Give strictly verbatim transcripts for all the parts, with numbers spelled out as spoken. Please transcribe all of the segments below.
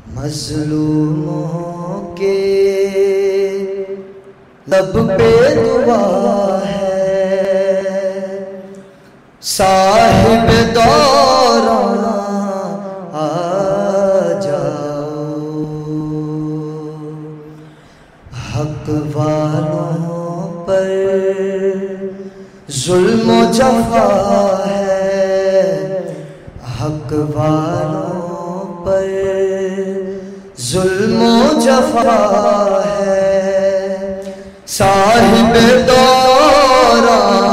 مظلوموں کے لب پہ دعا ہے، صاحب دوران آ جاؤ، حق والوں پر ظلم و جفا ہے، حق والوں پر ظلم و جفا ہے، صاحب دوران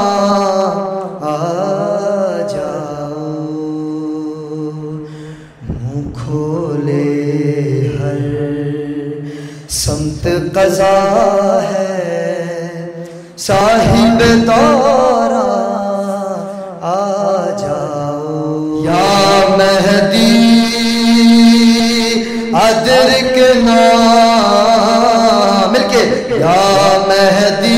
آ جاؤ، منہ کھولے ہر سمت قضا ہے، صاحب دوران آ جاؤ، یا مہدی ادرکنا، مل کے یا مہدی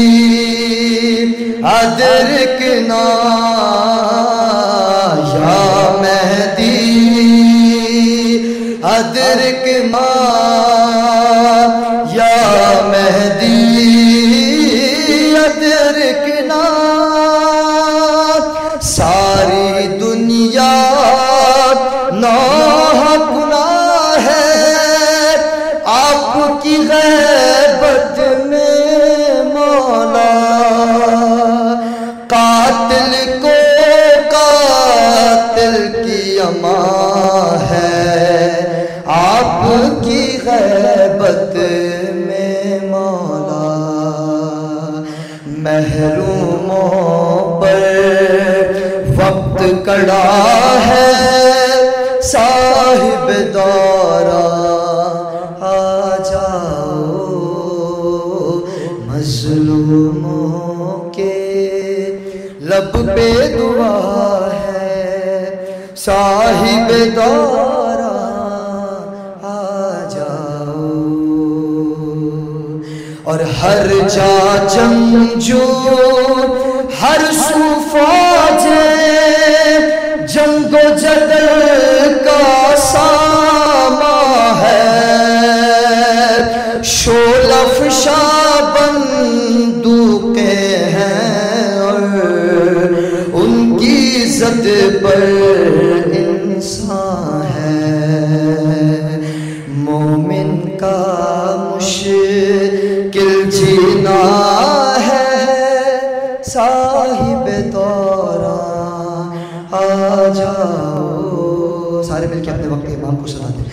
ادرکنا، یا مہدی ادرکنا، یا مہدی ادرکنا، ساری دنیا نوح گناہ ہے، آپ کی غیبت میں مولا، قاتل کو قاتل کی امان ہے، آپ کی غیبت میں مولا، محروموں پر وقت کڑا ہے، صاحب دوران آ جاؤ، مظلوموں کے لب پہ دعا ہے، صاحب دوران آ جاؤ، اور ہر جا جنگجو ہر سو فوج جنگ و جدل کا ساما ہے، شعلہ افشاں بندوقیں ہیں اور ان کی زد پر انسان ہے، مومن کا مشکل جینا ہے، صاحب دوران آ جاؤ، سارے مل کے اپنے وقت امام کو سنا دیں،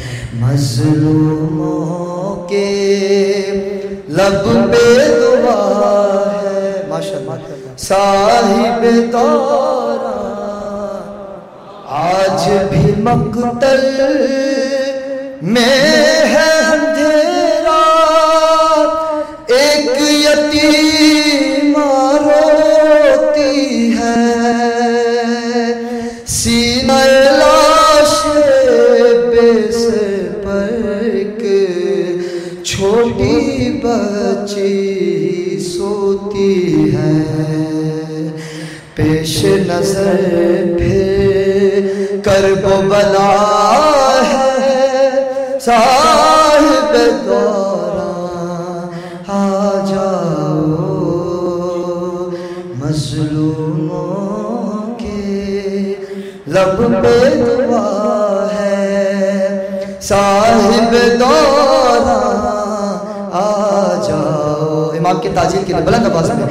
مظلوموں کے لب پہ دعا ہے، ماشاءاللہ، صاحب دوران، آج بھی مقتل میں ہے اندھیرا، ایک یتیم روتی ہے، سینہ لاش بے سر پر ایک چھوٹی بچی سوتی ہے، پیش نظر پھر کرب و بلا ہے، صاحب دوران آ جاؤ، مظلوموں کے لب پہ دعا ہے، صاحب دوران آ جاؤ، امام کی تعظیم کے لیے بلند آواز میں،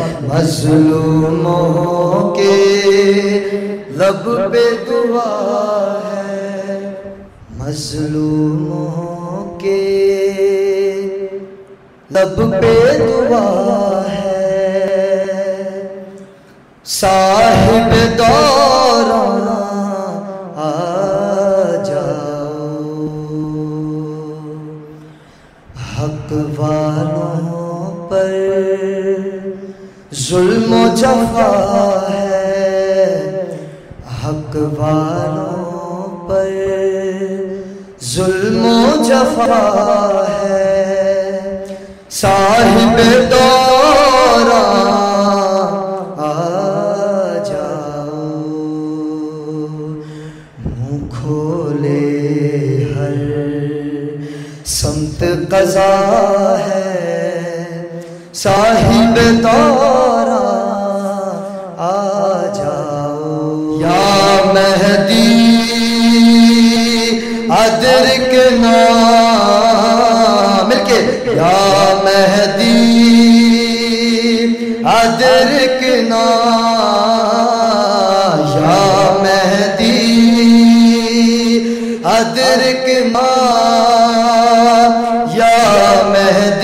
مظلوموں کے لب پہ دعا ہے، مظلوموں کے لب پہ دعا ہے، صاحب دوران آ جاؤ، حق والوں پر ظلم و جفا ہے، حق والوں پر ظلم و جفا ہے، صاحب دوران آ جاؤ، منہ کھولے ہر سمت قضا ہے صاحب تورا آ جاؤ یا مہدی ادرکنا مل کے یا مہدی ادرکنا یا مہدی ادرکنا یا مہدی